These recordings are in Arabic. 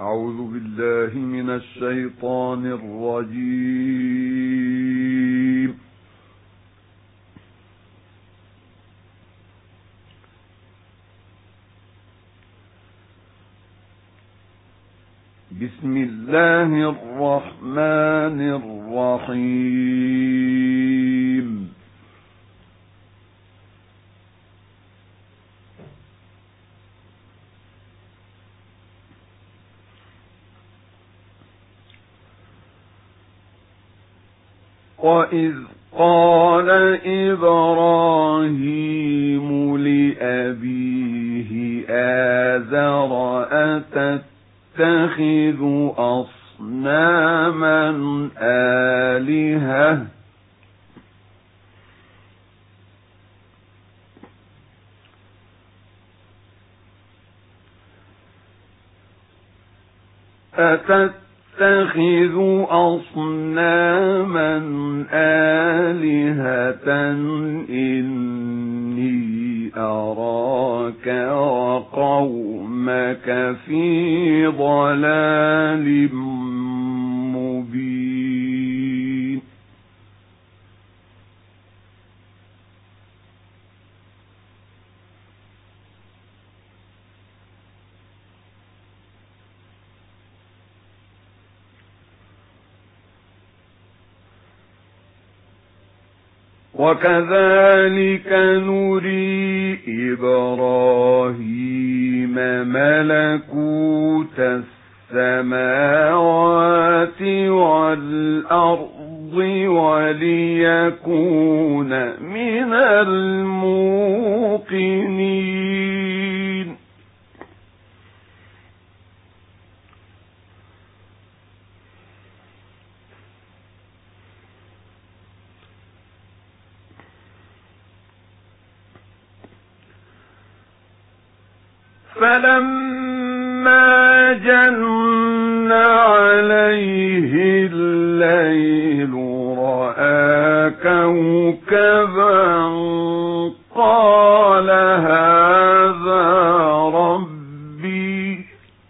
أعوذ بالله من الشيطان الرجيم. بسم الله الرحمن الرحيم. وَإِذْ قَالَ إِبْرَاهِيمُ لِأَبِيهِ آزَرَ أَتَتَّخِذُ أَصْنَامًا آلِهَةً إِنِّي أَرَاكَ وَقَوْمَكَ فِي ضَلَالٍ مُبِينٍ. وَكَذَلِكَ نُرِي إِبْرَاهِيمَ مَلَكُوتَ السَّمَاوَاتِ وَالْأَرْضِ وَلِيَكُونَ مِنَ الْمُوقِنِينَ. فَلَمَّا جَنَّ عَلَيْهِ اللَّيْلُ رَأَىٰ كَوْكَبًا قَالَ هَٰذَا رَبِّي.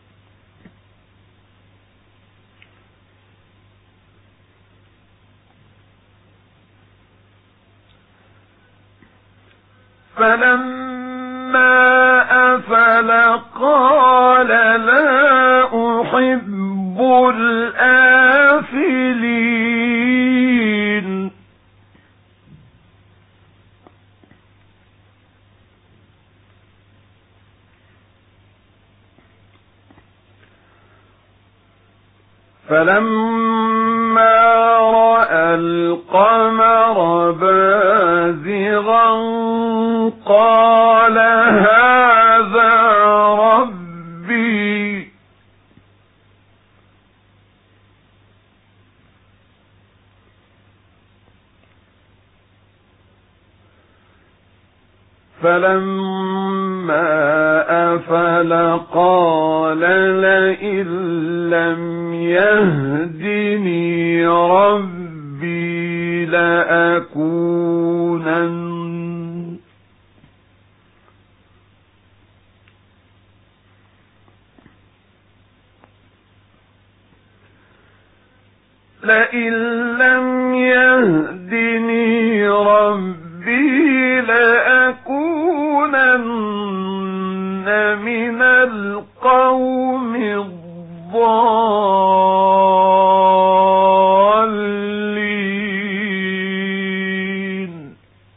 فَلَمَّا أَفَلَ قَالَ لَا أُحِبُّ الْآفِلِينَ. فَلَمَّا رَأَى الْقَمَرَ بَازِغًا قَالَ هَٰذَا رَبِّي. فَلَمَّا أَفَلَ قَالَ لَئِن لَّمْ يَهْدِنِي رَبِّي لَأَكُونَنَّ مِنَ الْقَوْمِ الضَّالِّينَ.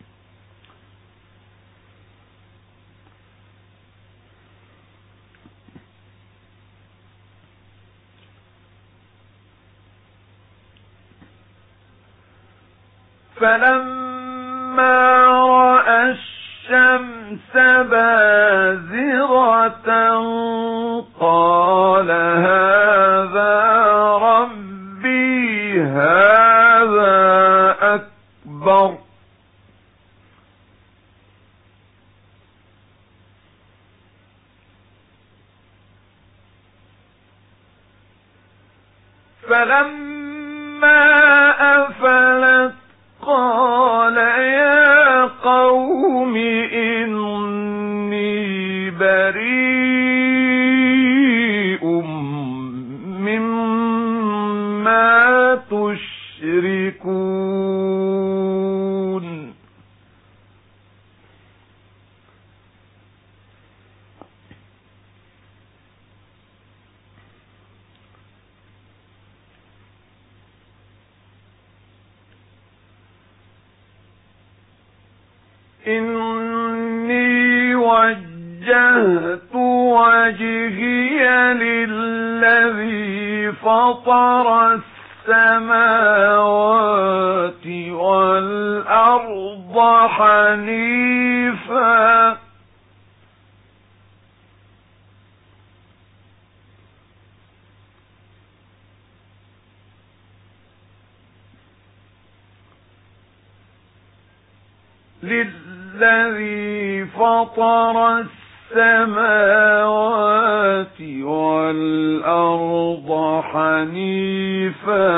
فَلَمَّا رَأَى الشَّمْسَ بَازِغَةً قَالَ هَٰذَا رَبِّي هَٰذَا أَكْبَرُ. فَلَمَّا أَفَلَتْ قَالَ يَا قَوْمِ إِنِّي بَرِيءٌ إني وجهت وجهي للذي فطر السماوات والأرض حنيفا للذي فطر السماوات والأرض حنيفا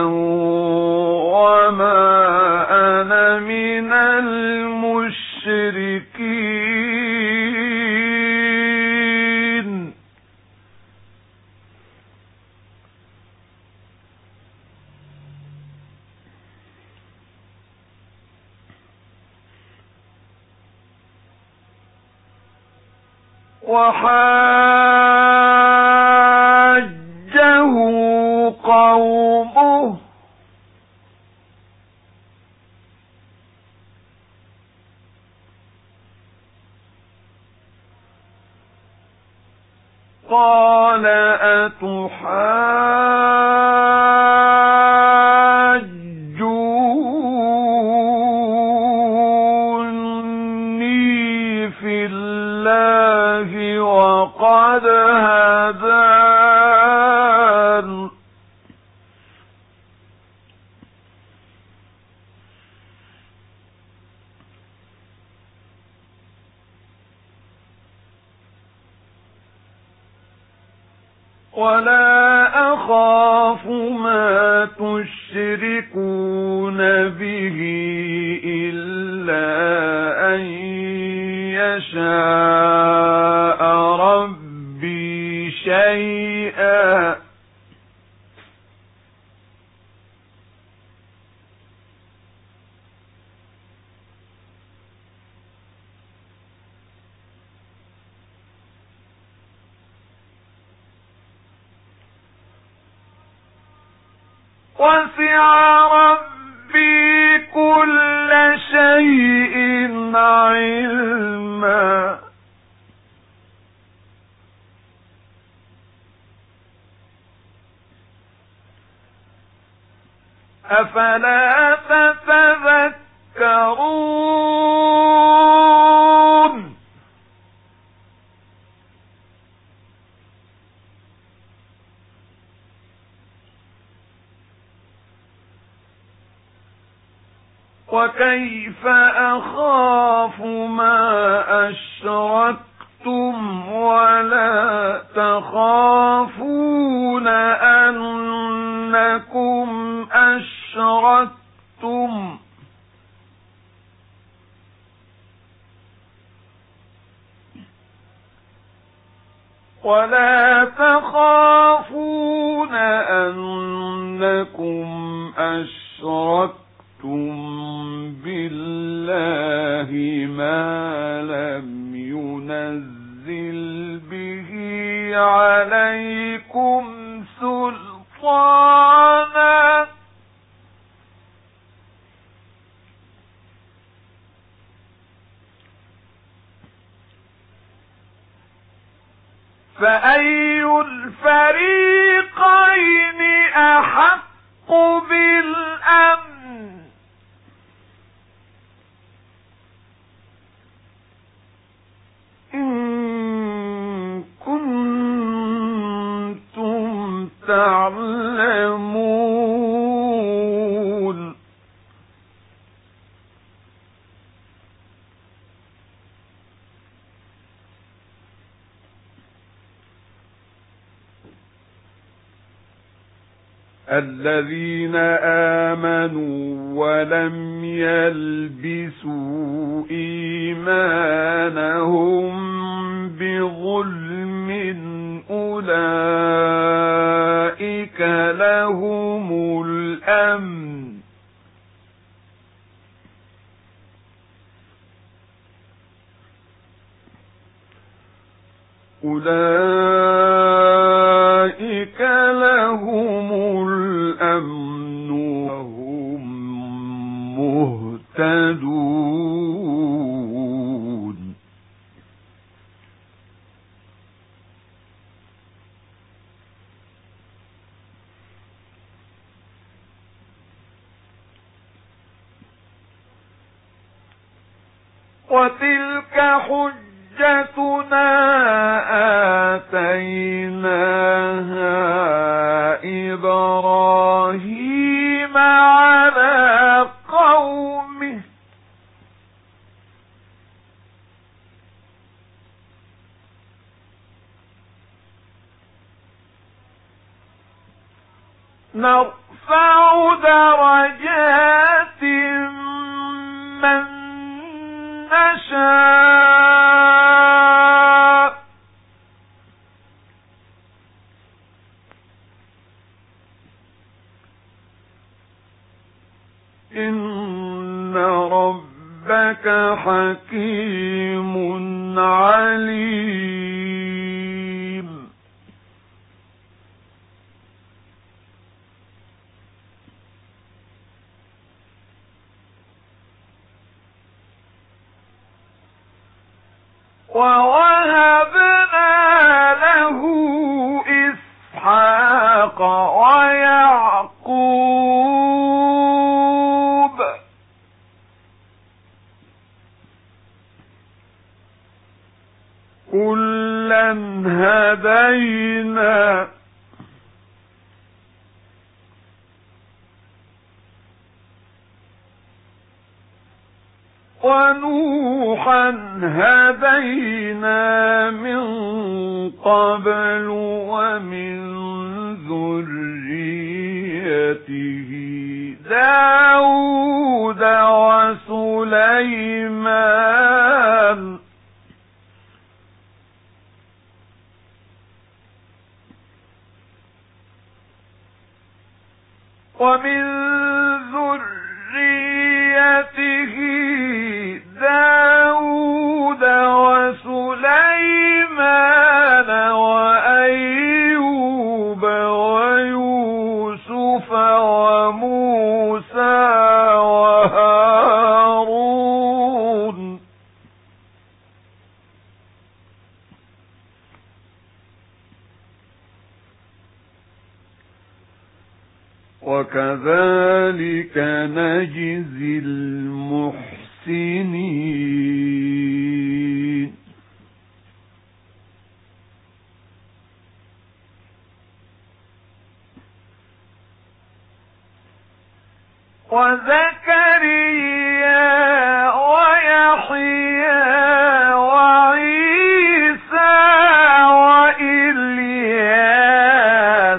وما أنا من المشركين وحاجه قومه قال أتحاجوني في الله وقد هدان ولا أخاف ما تشركون به إلا أن يشاء ربي شيئا وسع ربي كل شيء علما أفلا تتذكرون وكيف أخاف ما أشركتم ولا تخافون أنكم أشركتم بالله ما لم ينزل به عليكم سلطانا فأي الفريقين أحق بالأمن إن كنتم تعلمون الذين آمنوا ولم يلبسوا إيمانهم بظلم أولئك لهم الأمن أولئك لهم الأمن وهم مهتدون وتلك حجتنا آتيناها إبراهيم على قومه نرفع درجات من نشاء إن ربك حكيم عليم ووهبنا له إسحاق ويعقوب كلا هدينا ونوحا هدينا من قبل ومن ذريته داود وسليمان ومن ذريته داود وسليمان وأيوب ويوسف وموسى وهارون وكذلك نجزي المحسنين وزكريا ويحيى وعيسى وإلياس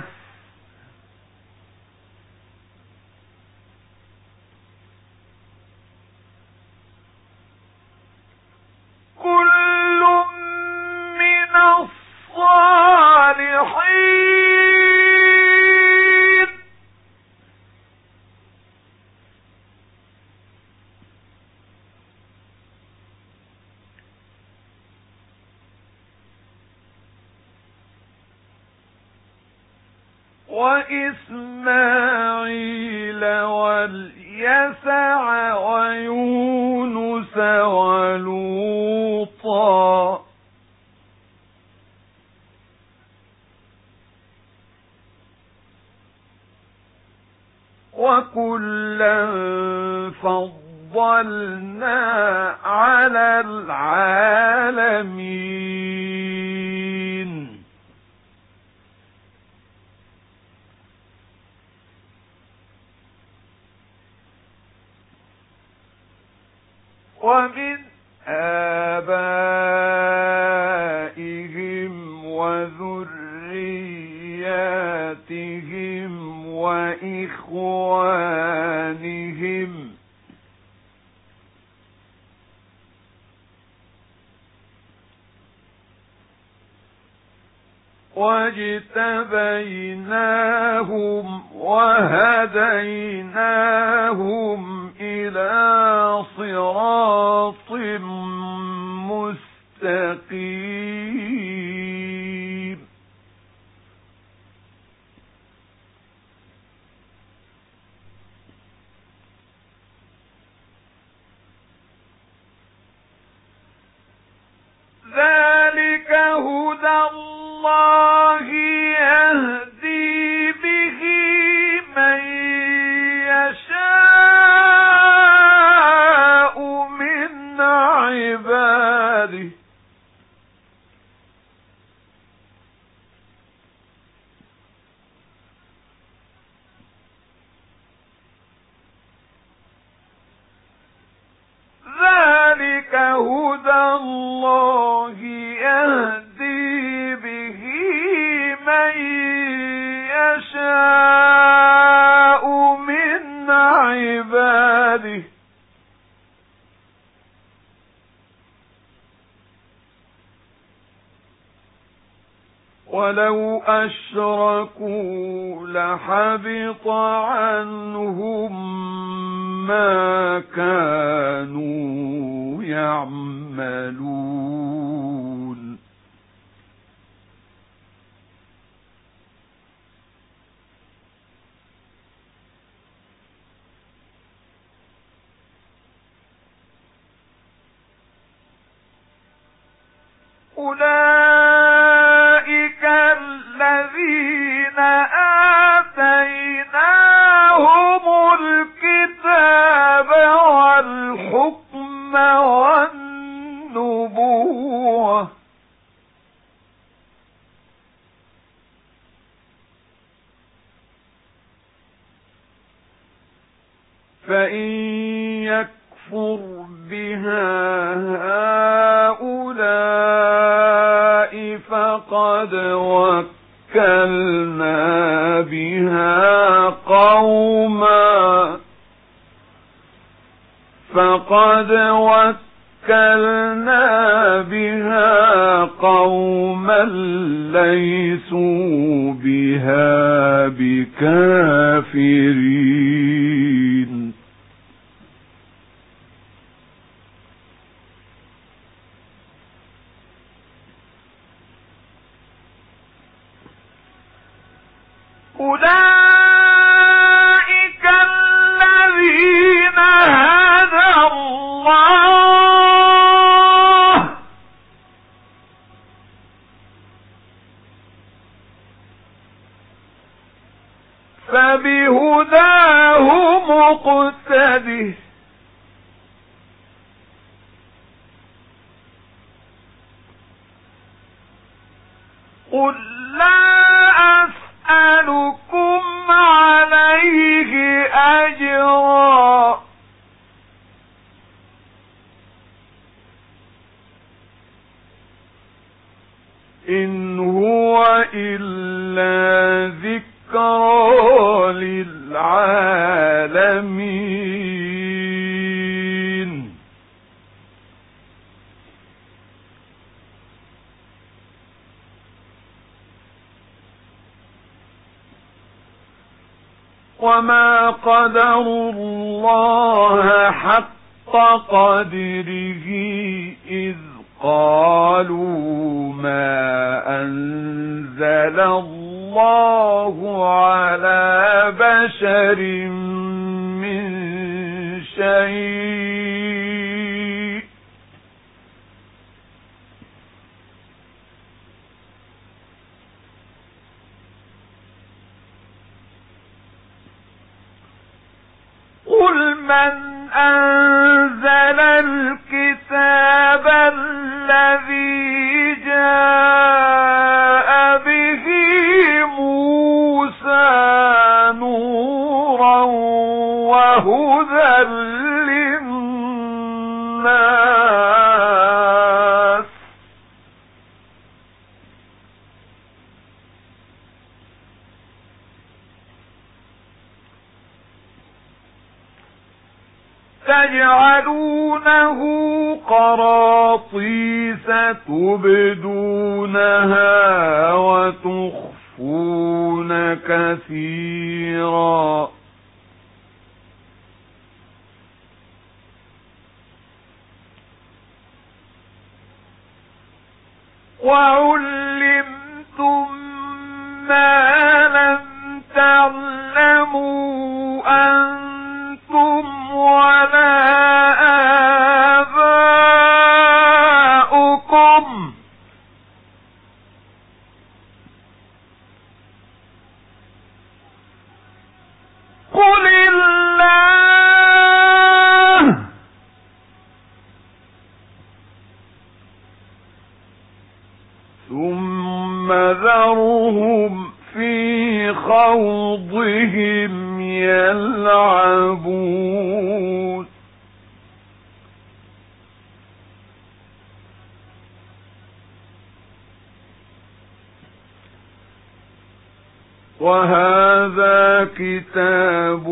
كل من الصالحين وإسماعيل واليسع ويونس ولوطا وكلا فضلنا على العالمين ومن آبائهم وذرياتهم وإخوانهم واجتبيناهم وهديناهم إلى صراط مستقيم ذلك هدى الله يهدي به من يشاء من عباده ولو أشركوا لحبط عنهم ما كانوا يعملون أولئك الذين آتيناهم الكتاب والحكم والنبوة فإن يكفر بها هؤلاء فقد وكلنا بها قوما ليسوا بها بكافرين أولئك الذين هدى الله فبهداه مقتده قل لا أسألكم عليه أجرا إن هو إلا ذكرى للعالمين وما قدروا الله حق قدره إذ قالوا ما أنزل الله على بشر من شيء قل من أنزل الكتاب الذي جاء به موسى نورا وهدى للناس تجعلونه قراطيس تبدونها وتخفون كثيرا وعلمتم ما لم تعلموا أنتم ولا آباؤكم قل الله ثم ذرهم في خوضهم يلعبون وهذا كتاب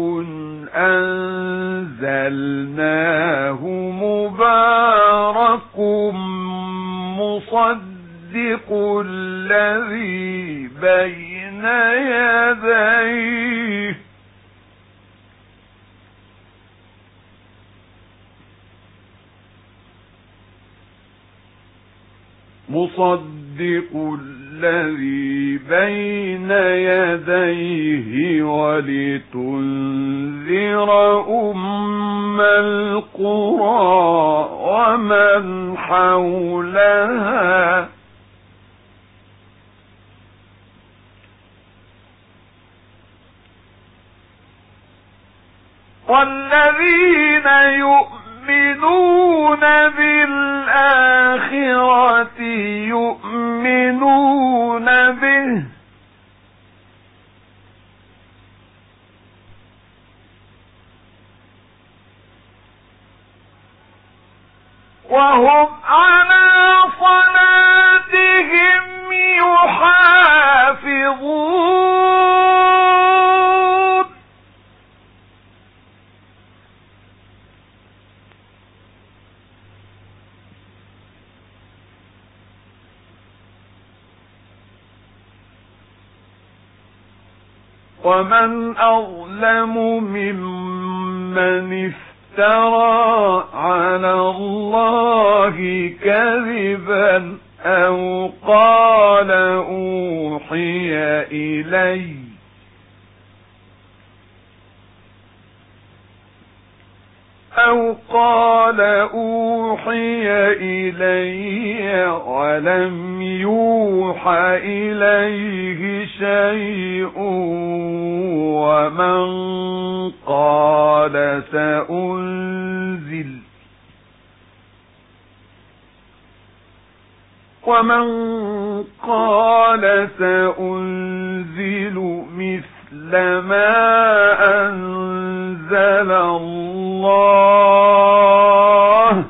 أنزلناه مبارك مصدق الذي بين يديه ولتنذر أم القرى ومن حولها والذين يؤمنون بالآخرة يؤمنون به وهم على صلاتهم يحافظون ومن أظلم ممن افترى على الله كذبا أو قال أوحي إلي ولم يوحى إليه شيء ومن قال سأنزل مثل ما أنزل الله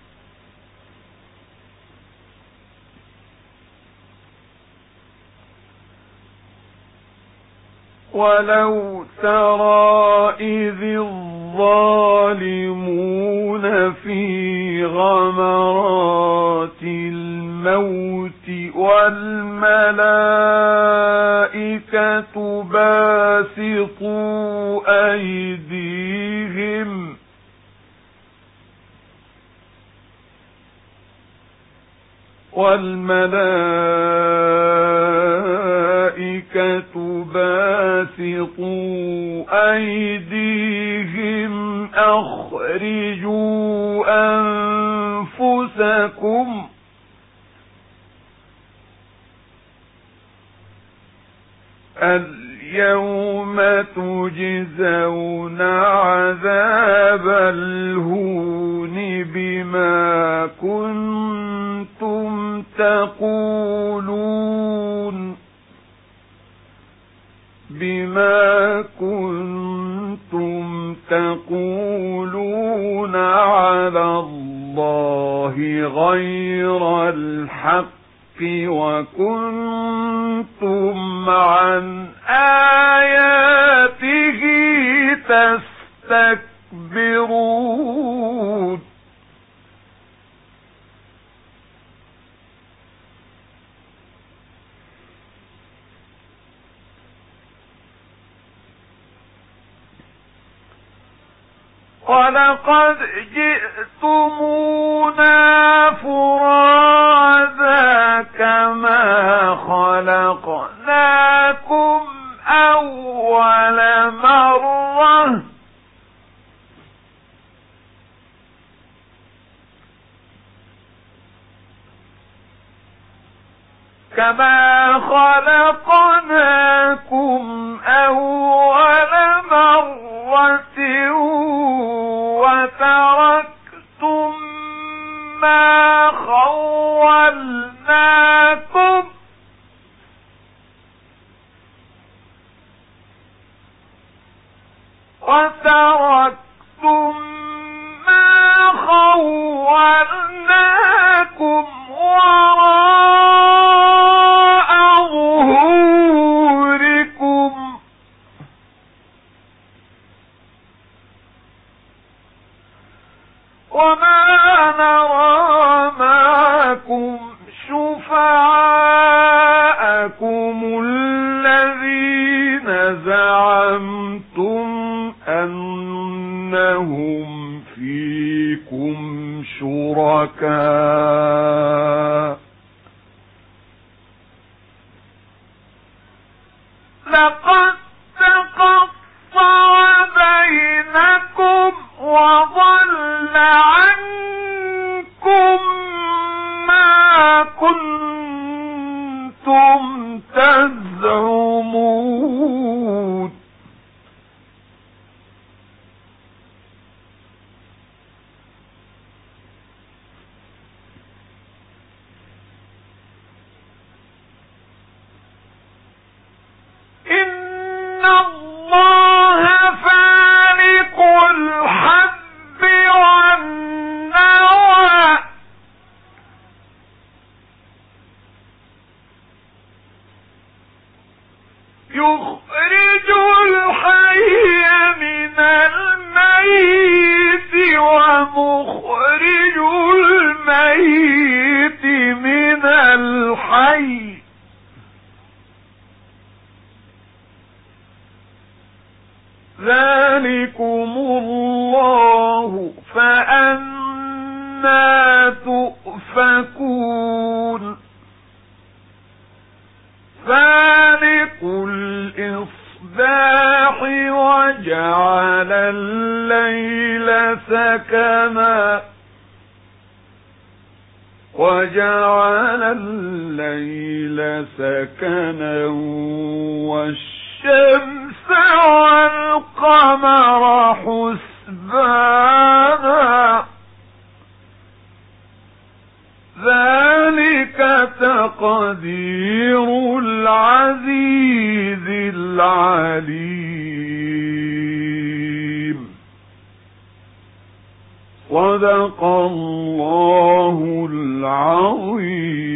ولو ترى إذ الظالمون في غمرات الموت والملائكة باسطوا أيديهم أخرجوا أنفسكم اليوم تجزون عذاب الهون بما كنتم تقولون على الله غير الحق وكنتم عن آياته تستكبرون ولقد جئتمونا فرادا كما خلقناكم أول مرة وتركتم ما خولناكم وراء ظهوركم وما نرى معكم شفعاءكم شركاء لقد تقطع بينكم وضل عنكم ما كنتم تزعمون إن الله فالق الحب والنوى يخرج الحي من الميت ومخرج الميت من الحي ذلكم الله فأنى تؤفكون فالق الإصباح وجعل الليل سكنا والشمس والقمر حسبانا ذلك تقدير العزيز العليم صدق الله العظيم.